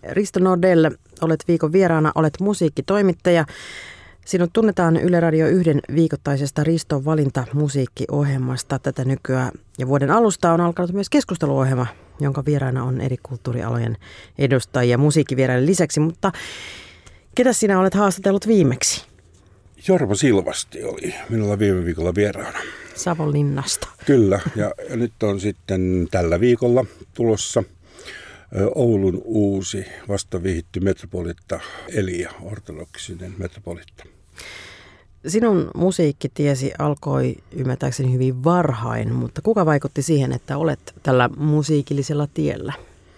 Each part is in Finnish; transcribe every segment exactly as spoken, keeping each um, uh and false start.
Risto Nordell, olet viikon vieraana, olet musiikkitoimittaja. Sinut tunnetaan Yle Radio yhden viikoittaisesta Riston valinta musiikkiohjelmasta tätä nykyään. Ja vuoden alusta on alkanut myös keskusteluohjelma, jonka vieraana on eri kulttuurialojen edustajia musiikkivieraiden lisäksi. Mutta ketä sinä olet haastatellut viimeksi? Jorma Silvasti oli minulla viime viikolla vieraana. Savonlinnasta. Kyllä, ja nyt on sitten tällä viikolla tulossa Oulun uusi vastavihitty metropolitta, Elia, ortodoksinen metropolitta. Sinun musiikkitiesi alkoi ymmärtääkseni hyvin varhain, mutta kuka vaikutti siihen, että olet tällä musiikillisella tiellä?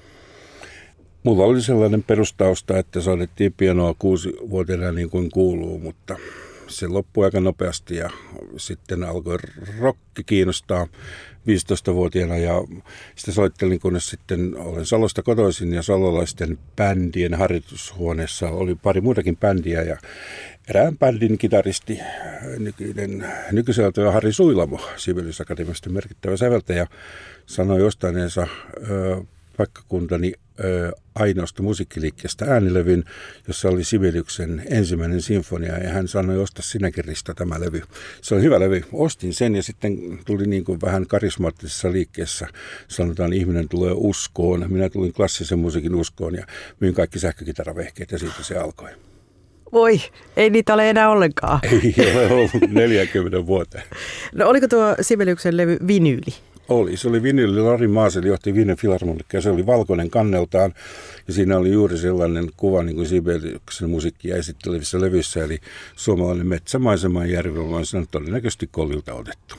Mulla oli sellainen perustausta, että soitettiin pianoa kuusivuotiaana niin kuin kuuluu, mutta se loppui aika nopeasti ja sitten alkoi rokki kiinnostaa viisitoistavuotiaana ja sitä soittelin, kunnes sitten olen Salosta kotoisin ja salolaisten bändien harjoitushuoneessa oli pari muutakin bändiä ja erään bändin kitaristi, nykyinen, nykyiseltä Harri Suilamo, Sibelius Akatemiasta merkittävä säveltäjä, sanoi ostaneensa ö, paikkakuntani ö, ainoasta musiikkiliikkeestä äänilevyn, jossa oli Sibeliuksen ensimmäinen sinfonia, ja hän sanoi, osta sinäkin Risto tämä levy. Se oli hyvä levy. Ostin sen, ja sitten tuli niin kuin vähän karismaattisessa liikkeessä, sanotaan, ihminen tulee uskoon. Minä tulin klassisen musiikin uskoon, ja myin kaikki sähkökitaravehkeet, ja siitä se alkoi. Voi, ei niitä ole enää ollenkaan. Ei ole ollut neljäkymmentä vuoteen. No oliko tuo Sibeliuksen levy vinyyli? Oli. Se oli vinyyli. Lari Maasel johti Wiener Philharmonikka ja se oli valkoinen kanneltaan. Ja siinä oli juuri sellainen kuva niin kuin Sibeliuksen musiikkia esittelevissä levyissä. Eli suomalainen metsämaisema ja järvimaisema todennäköisesti Kollilta otettu.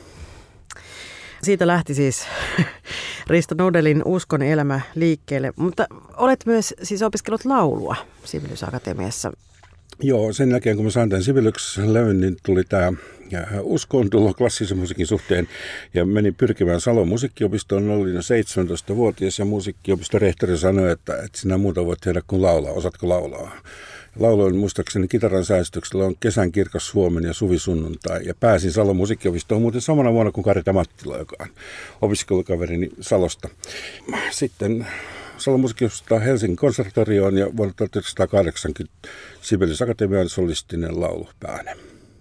Siitä lähti siis Risto Nordellin Uskon elämä liikkeelle. Mutta olet myös siis opiskellut laulua Sibelius Akatemiassa. Joo, sen jälkeen kun mä sain tämän Sibeliuksen levyn, niin tuli tämä uskoon tulo klassisen musiikin suhteen ja menin pyrkimään Salon musiikkiopistoon. Olin seitsemäntoistavuotias ja musiikkiopiston rehtori sanoi, että, että sinä muuta voit tehdä kuin laulaa. Osaatko laulaa? Lauloin muistaakseni kitaran säästöksellä on Kesän kirkas huomen ja suvisunnuntai. Ja pääsin Salon musiikkiopistoon muuten samana vuonna kuin Karita Mattila, joka on opiskelukaverini Salosta. Sitten Salon musiikkiopistosta Helsingin konservatorioon ja vuonna tuhatyhdeksänsataakahdeksankymmentä Sibelius Akatemian solistinen laulupääne.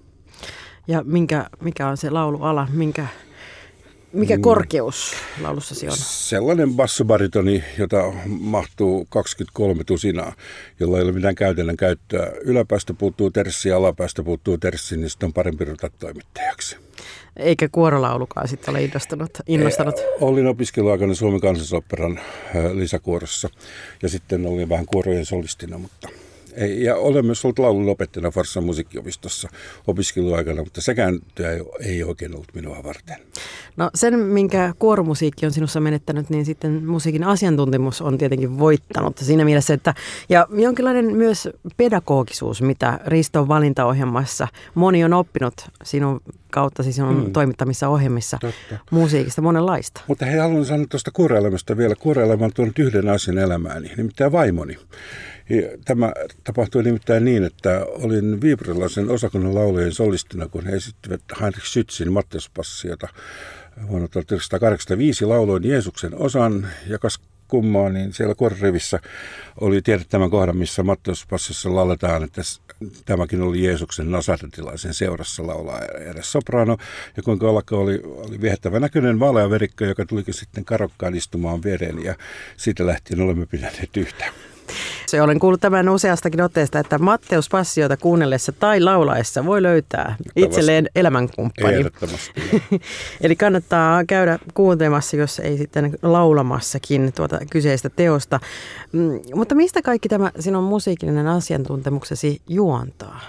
Ja minkä, mikä on se lauluala? Minkä, mikä korkeus laulussasi on? Sellainen bassobaritoni, jota mahtuu kaksikymmentäkolme tusinaa, jolla ei ole mitään käytännön käyttöä. Yläpäästä puuttuu terssi ja alapäistä puuttuu terssi, niin sitten on parempi ruveta toimittajaksi. Eikä kuorolaulukaan sitten ole innostanut? innostanut. E, olin opiskeluaikana Suomen Kansallisoopperan lisäkuorossa ja sitten olin vähän kuorojen solistina, mutta ei, ja olen myös ollut laulun opettajana Forssan musiikkiopistossa opiskeluaikana, mutta sekään työ ei oikein ollut minua varten. No sen, minkä kuoromusiikki on sinussa menettänyt, niin sitten musiikin asiantuntemus on tietenkin voittanut siinä mielessä, että ja jonkinlainen myös pedagogisuus, mitä Riston valintaohjelmassa moni on oppinut sinun kauttasi sinun hmm. toimittamissa ohjelmissa. Totta. Musiikista monenlaista. Mutta hei, haluan sanoa tuosta kuoroelämästä vielä. Kuoroelämä on tuonut yhden asian elämääni, nimittäin vaimoni. Tämä tapahtui nimittäin niin, että olin viipurilaisen osakunnan laulajien solistina, kun he esittivät Heinrich Schützin Matteuspassia, vuonna tuhatyhdeksänsataakahdeksankymmentäviisi lauloin Jeesuksen osan, ja kas kummaa, niin siellä kuororivissä oli tiedät tämän kohdan, missä Matteuspassissa lauletaan, että tämäkin oli Jeesuksen nasaretilaisen seurassa laulaa edes soprano, ja kuinka alkaa oli, oli viehättävä näköinen vaalea verikko, joka tulikin sitten karokkaan istumaan viereen, ja siitä lähtien olemme pitäneet yhtä. Se olen kuullut tämän useastakin otteesta, että Matteus Passiota kuunnellessa tai laulaessa voi löytää itselleen elämänkumppani. Ehdottomasti. Eli kannattaa käydä kuuntelemassa, jos ei sitten laulamassakin tuota kyseistä teosta. Mm, mutta mistä kaikki tämä sinun musiikillinen asiantuntemuksesi juontaa?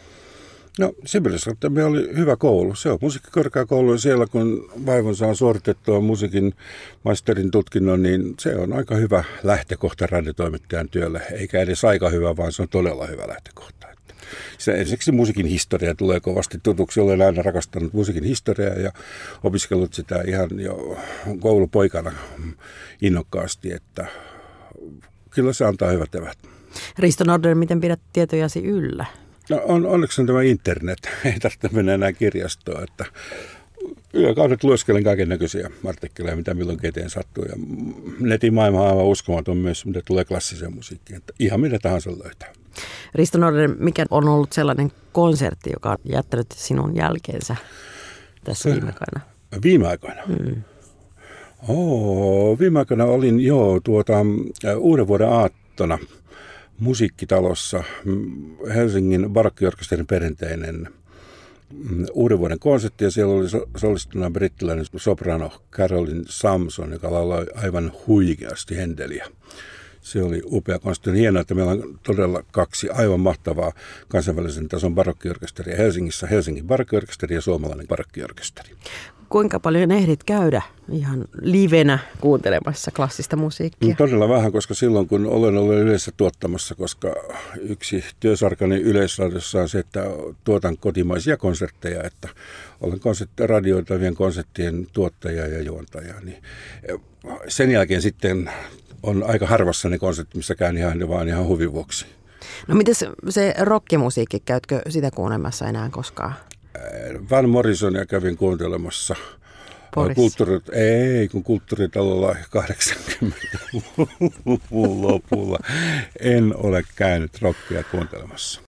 No Sibelius Akatemia oli hyvä koulu. Se on musiikkikorkeakoulu ja siellä kun vaivon saa suoritettua musiikin maisterin tutkinnon, niin se on aika hyvä lähtökohta radiotoimittajan työlle. Eikä edes aika hyvä, vaan se on todella hyvä lähtökohta. Se ensiksi musiikin historia tulee kovasti tutuksi. Olen aina rakastanut musiikin historiaa ja opiskellut sitä ihan jo koulupoikana innokkaasti, että kyllä se antaa hyvät evät. Risto Nordell, miten pidät tietojasi yllä? No on, onneksi on tämä internet. Ei tarvitse mennä enää kirjastoon, että yökaudet lueskelen kaiken näköisiä artikkeleja, mitä milloin keteen sattuu. Ja netin maailma on aivan uskomaton myös, mitä tulee klassiseen musiikkiin. Että ihan mitä tahansa löytää. Risto Nordén, mikä on ollut sellainen konsertti, joka on jättänyt sinun jälkeensä tässä viime aikoina? Viime aikoina? Hmm. Oh, viime aikoina olin jo tuota, uuden vuoden aattona musiikkitalossa, Helsingin barokkiorkesterin perinteinen uuden vuoden konsertti, ja siellä oli solistuna brittiläinen soprano Carolyn Samson, joka lauloi aivan huikeasti Händeliä. Se oli upea konsertti. On hienoa, että meillä on todella kaksi aivan mahtavaa kansainvälisen tason barokkiorkesteria Helsingissä, Helsingin barokkiorkesteri ja suomalainen barokkiorkesteri. Kuinka paljon ehdit käydä ihan livenä kuuntelemassa klassista musiikkia? Todella vähän, koska silloin kun olen ollut yleensä tuottamassa, koska yksi työsarkani Yleisradiossa on se, että tuotan kotimaisia konsertteja, että olen konsertti, radioitavien konserttien tuottaja ja juontaja. Niin sen jälkeen sitten on aika harvassa ne konsertit, missä käyn ihan vaan ihan huvin vuoksi. No miten se rockimusiikki, käytkö sitä kuunnelmassa enää koskaan? Van Morrisonia kävin kuuntelemassa. Kulttuurit, ei, kun kulttuuritalolla kahdeksankymmentäluvun lopulla en ole käynyt rockia kuuntelemassa.